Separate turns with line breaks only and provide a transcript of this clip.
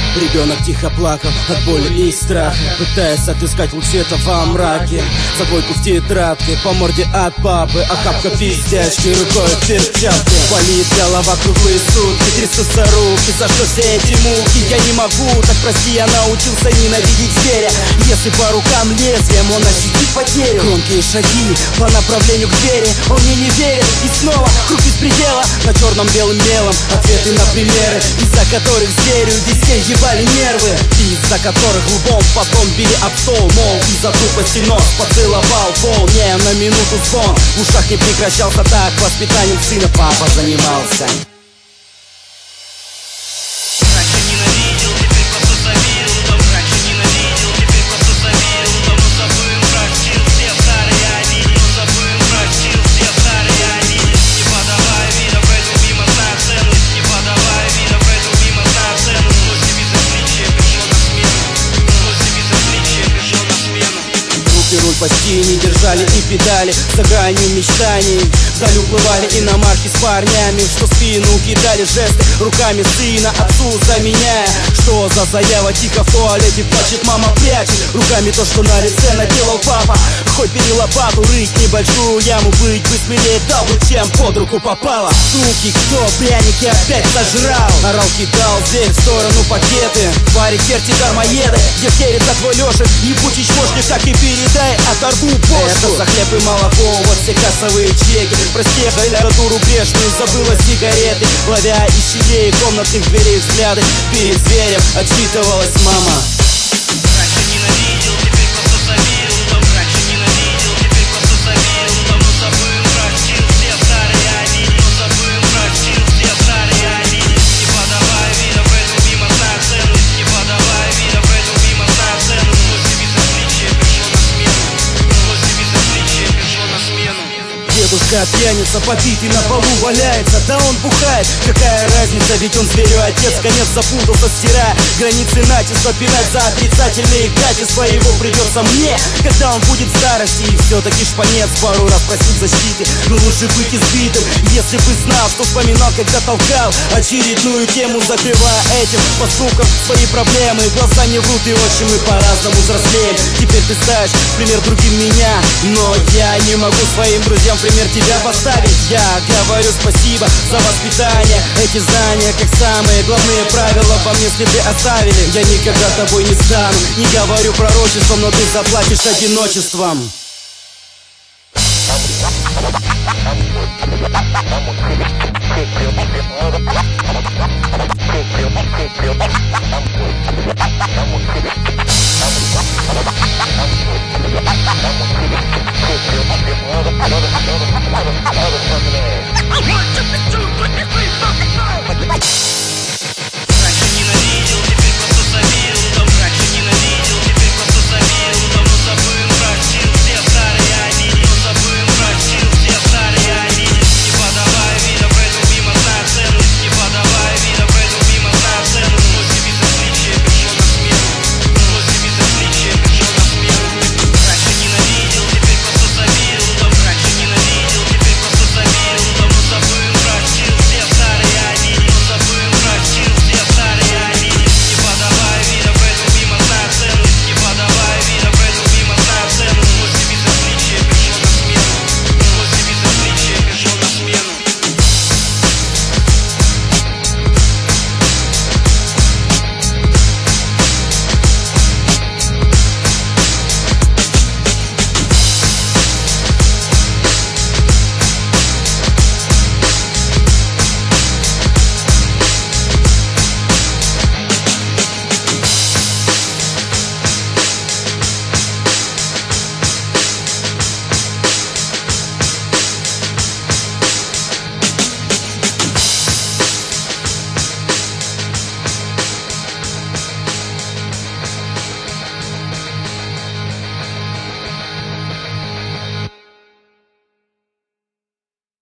Ребенок тихо плакал от боли и страха, пытаясь отыскать луч света во мраке. За двойку в тетрадке, по морде от папы, охапка пиздячки, рукой в перчатке. Болит голова круглые сутки, трясутся руки. За что все эти муки? Я не могу, так прости, я научился ненавидеть зверя. Если по рукам лезвием он ощутит потерю. Громкие шаги по направлению к двери, он мне не верит. И снова круг без предела, на черном белым мелом ответы на примеры, из-за которых зверю весь день ебали нервы, из-за которых лбом потом били об стол. Мол, из-за тупости нос поцеловал пол. Не, на минуту звон в ушах не прекращался. Так воспитанием сына папа занимался. Руль почти не держали и педали за гранью мечтаний. Вдаль уплывали иномарки с парнями, что в спину кидали жесты руками сына отцу заменяя. Что за заява? Тихо в туалете плачет мама, прячет руками то, что на лице наделал папа. Хоть бери лопату, рыть небольшую яму, быть быстрее дал бы, чем под руку попало. Суки, кто пряники опять сожрал? Орал, кидал зверь в сторону пакеты. Парик, черти, дармоеды, где втерится твой Лешек? Ебучий чмошник, так и передай, оторву бошку. Это за хлеб и молоко, вот все кассовые чеки. Прости, литературу грешную, забыла сигареты. Ловя из щелей комнатных дверей взгляды, перед зверем отчитывалась мама.
Раньше ненавидел, теперь просто завидел. Раньше ненавидел, теперь просто завидел. Давно забыл, простил, все старые обиды. Но забыл, простил, все старые обиды. Не подавай вида, пойду мимо на сцену. Не подавай вида, пойду мимо на сцену. Злость и безразличие пришло на смену. Злость и безразличие пришло на смену.
Дедушка пьяница, побитый на полу валяется. Да он бухает, какая разница, ведь он зверю отец. Конец запутался, стирая границы начисто. Пинать за отрицательные качества его придется мне, когда он будет в старости. И все-таки шпанец пару раз просил защиты, но лучше быть избитым. Если бы знал, что вспоминал, когда толкал очередную тему, закрывая этим поступком свои проблемы. Глаза не врут, и очень мы по-разному взрослеем. Теперь ты ставишь в пример другим меня, но я не могу своим друзьям в пример тебя поставить. Я говорю спасибо за воспитание. Эти знания, как самые главные правила, во мне следы оставили. Я никогда тобой не стану, не говорю пророчеством, но ты заплатишь одиночеством.